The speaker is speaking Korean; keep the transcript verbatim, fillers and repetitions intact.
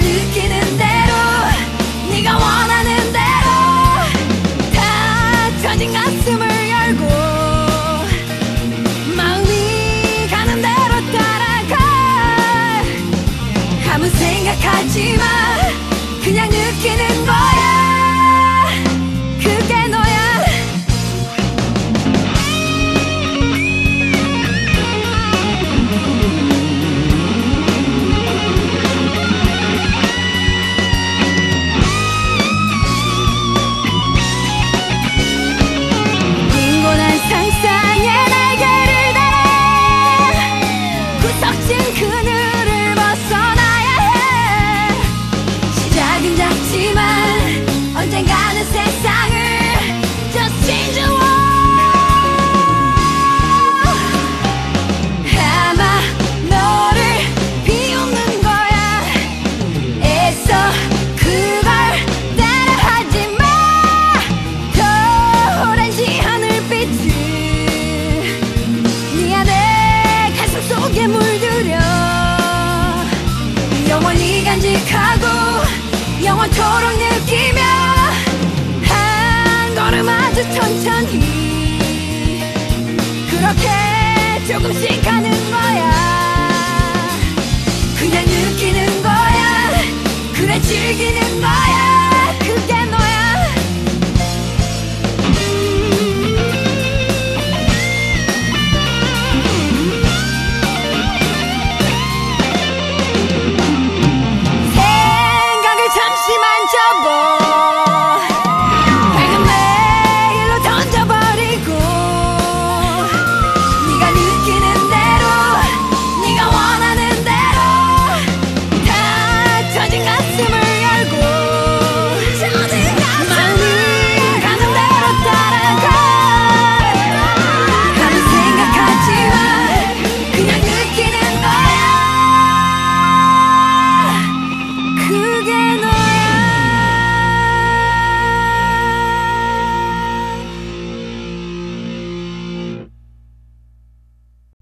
느끼는 대로 네가 원하는 대로 다 터진 가슴을 열고 마음이 가는 대로 따라가. 아무 생각하지 마. 그냥 느끼는 거야. 그게 너야. 빈곤한 상상의 날개를 달아 구석진 그늘을 벗어나야 해. 시작은 작지만 언젠가는 세상을 Just change the world. 아마 너를 비웃는 거야. 애써 그걸 따라하지 마. 더 오렌지 하늘빛을 네 안에 가슴 속에 물들여 영원히 간직하고 영원토록 느끼며 한 걸음 아주 천천히 그렇게 조금씩 가는 거야. 그냥 느끼는 거야. 그래 즐기는 거야.